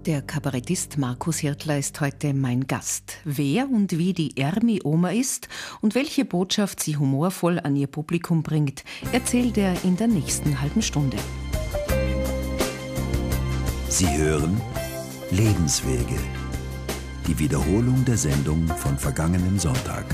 Der Kabarettist Markus Hirtler ist heute mein Gast. Wer und wie die Ermi-Oma ist und welche Botschaft sie humorvoll an ihr Publikum bringt, erzählt er in der nächsten halben Stunde. Sie hören Lebenswege. Die Wiederholung der Sendung von vergangenem Sonntag.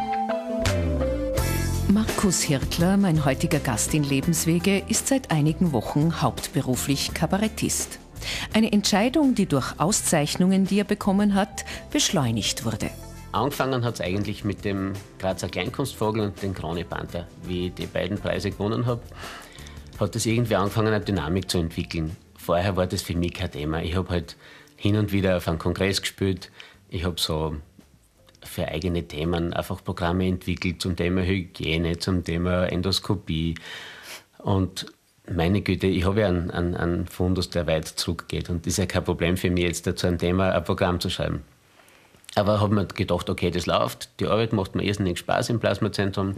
Markus Hirtler, mein heutiger Gast in Lebenswege, ist seit einigen Wochen hauptberuflich Kabarettist. Eine Entscheidung, die durch Auszeichnungen, die er bekommen hat, beschleunigt wurde. Angefangen hat es eigentlich mit dem Grazer Kleinkunstvogel und dem Krone-Panther. Wie ich die beiden Preise gewonnen habe, hat es irgendwie angefangen, eine Dynamik zu entwickeln. Vorher war das für mich kein Thema. Ich habe halt hin und wieder auf einem Kongress gespielt. Ich habe so für eigene Themen einfach Programme entwickelt zum Thema Hygiene, zum Thema Endoskopie. Und meine Güte, ich habe ja einen Fundus, der weit zurückgeht. Und das ist ja kein Problem für mich, jetzt dazu ein Thema, ein Programm zu schreiben. Aber ich habe mir gedacht, okay, das läuft. Die Arbeit macht mir irrsinnig Spaß im Plasmazentrum.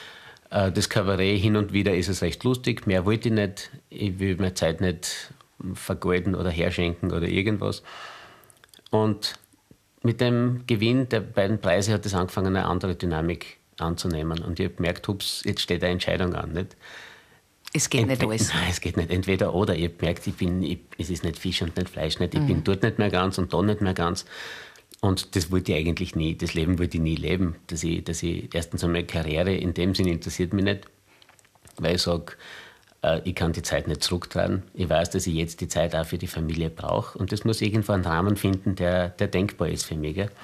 Das Kabarett, hin und wieder ist es recht lustig. Mehr wollte ich nicht. Ich will meine Zeit nicht vergeuden oder herschenken oder irgendwas. Und mit dem Gewinn der beiden Preise hat es angefangen, eine andere Dynamik anzunehmen. Und ich habe gemerkt, hups, jetzt steht eine Entscheidung an. Nicht? Es geht nicht alles. Nein, es geht nicht. Entweder oder. Ich habe gemerkt, es ist nicht Fisch und nicht Fleisch. Nicht. Ich bin dort nicht mehr ganz und da nicht mehr ganz. Und das wollte ich eigentlich nie. Das Leben wollte ich nie leben. Dass ich erstens einmal Karriere in dem Sinn interessiert mich nicht. Weil ich sage, ich kann die Zeit nicht zurücktragen. Ich weiß, dass ich jetzt die Zeit auch für die Familie brauche. Und das muss irgendwo einen Rahmen finden, der denkbar ist für mich. Gell?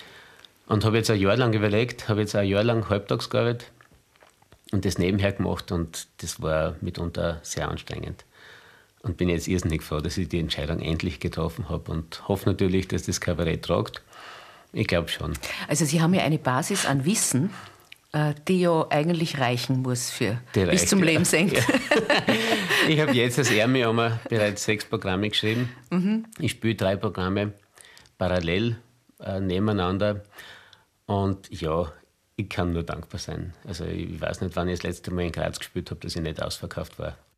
Und habe jetzt ein Jahr lang überlegt, habe jetzt ein Jahr lang halbtags gearbeitet und das nebenher gemacht. Und das war mitunter sehr anstrengend. Und bin jetzt irrsinnig froh, dass ich die Entscheidung endlich getroffen habe und hoffe natürlich, dass das Kabarett tragt. Ich glaube schon. Also Sie haben ja eine Basis an Wissen, die ja eigentlich reichen muss bis zum Lebensende. Ja. Ich habe jetzt als Ermi-Oma bereits 6 Programme geschrieben. Ich spiele 3 Programme parallel nebeneinander. Und ja, ich kann nur dankbar sein. Also ich weiß nicht, wann ich das letzte Mal in Graz gespielt habe, dass ich nicht ausverkauft war.